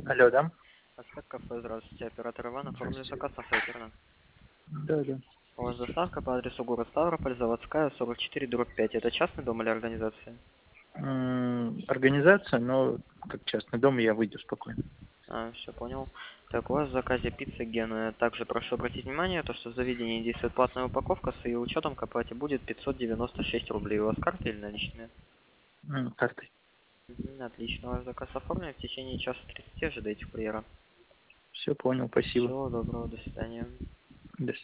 Алло, да? Ацтек кафе, здравствуйте. Оператор Иван, оформлю заказ на сайте, верно? Да, да. У вас доставка по адресу город Ставрополь, Заводская, 44/5. Это частный дом или организация? Организация, но как частный дом я выйду спокойно. Все понял. Так, у вас в заказе пицца Гена. Также прошу обратить внимание, то, что в заведении действует платная упаковка, с ее учетом к оплате будет 596 рублей. У вас карта или наличные? Картой. Отлично, ваш заказ оформлен. В течение часа 30 ожидайте курьера. Все понял, спасибо. Всего доброго, до свидания. До свидания.